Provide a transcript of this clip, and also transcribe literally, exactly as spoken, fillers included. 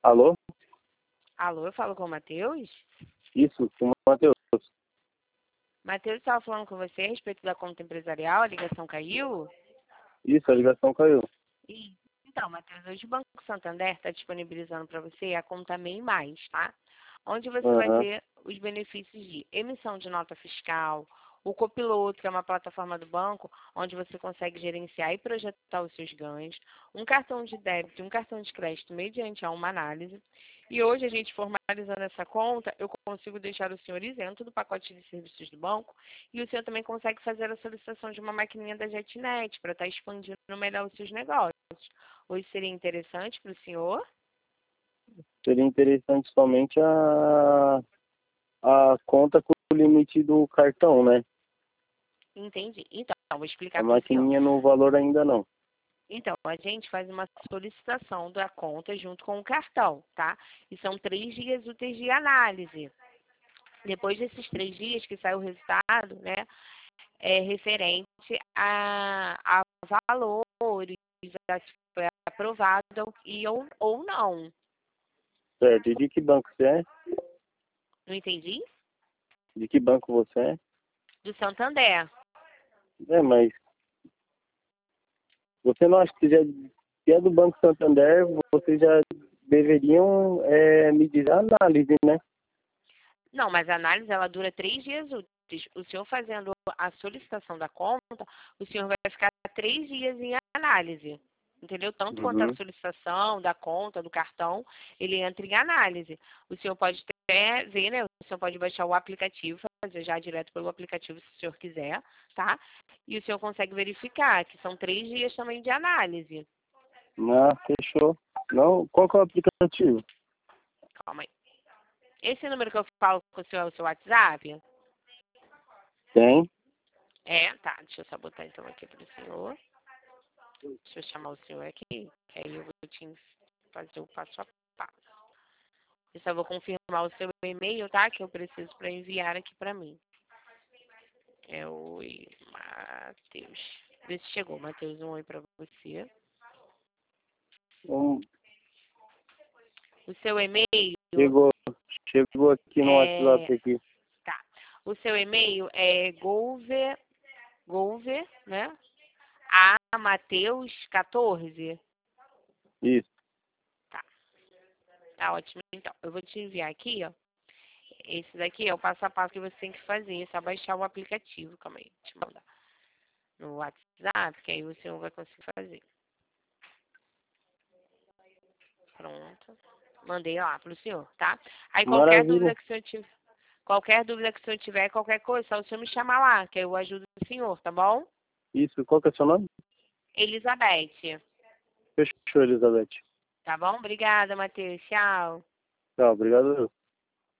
Alô? Alô, eu falo com o Matheus? Isso, com o Matheus. Matheus estava falando com você a respeito da conta empresarial, a ligação caiu? Isso, a ligação caiu. Ih, Então, Matheus, hoje o Banco Santander está disponibilizando para você a conta MEI Mais, tá? Onde você vai Aham. ter os benefícios de emissão de nota fiscal, o Copiloto, que é uma plataforma do banco, onde você consegue gerenciar e projetar os seus ganhos, um cartão de débito e um cartão de crédito mediante a uma análise. E hoje, a gente formalizando essa conta, eu consigo deixar o senhor isento do pacote de serviços do banco e o senhor também consegue fazer a solicitação de uma maquininha da JetNet para estar expandindo melhor os seus negócios. Hoje seria interessante para o senhor? Seria interessante somente a, a conta com o limite do cartão, né? Entendi. Então, vou A explicar para o senhor. maquininha no valor ainda não. Então, a gente faz uma solicitação da conta junto com o cartão, tá? E são três dias úteis de análise. Depois desses três dias que sai o resultado, né, é referente a, a valores, a se foi aprovado e ou, ou não. Certo. E de que banco você é? Não entendi? De que banco você é? Do Santander. É, mas você não acha que já que é do Banco Santander, vocês já deveriam é, me dizer a análise, né? Não, mas a análise ela dura três dias úteis. O senhor fazendo a solicitação da conta, o senhor vai ficar três dias em análise. Entendeu? Tanto quanto a Uhum. solicitação da conta, do cartão, ele entra em análise. O senhor pode até ver, né? O senhor pode baixar o aplicativo, fazer já direto pelo aplicativo, se o senhor quiser, tá? E o senhor consegue verificar que são três dias também de análise. Ah, fechou. Não, qual que é o aplicativo? Calma aí. Esse número que eu falo com o senhor é o seu WhatsApp? Tem. É, tá. Deixa eu só botar então aqui para o senhor. Deixa eu chamar o senhor aqui, que aí eu vou te fazer o passo a passo. Eu só vou confirmar o seu e-mail, tá? Que eu preciso para enviar aqui para mim. É o Matheus. Vê se chegou, Matheus, um oi para você. Um, O seu e-mail chegou, chegou aqui no é... WhatsApp aqui. Tá. O seu e-mail é golve, golve, né? A Mateus quatorze. Isso. Tá. Tá ótimo. Então, eu vou te enviar aqui, ó. Esse daqui é o passo a passo que você tem que fazer. É só baixar o aplicativo. Calma aí, deixa eu mandar no WhatsApp, que aí o senhor vai conseguir fazer. Pronto. Mandei lá pro senhor, tá? Aí qualquer Maravilha. dúvida que o senhor tiver, qualquer dúvida que o senhor tiver, qualquer coisa, só o senhor me chamar lá, que eu ajudo o senhor, tá bom? Isso. Qual que é o seu nome? Elizabeth. Fechou, Elizabeth. Tá bom? Obrigada, Matheus. Tchau. Tchau, obrigado.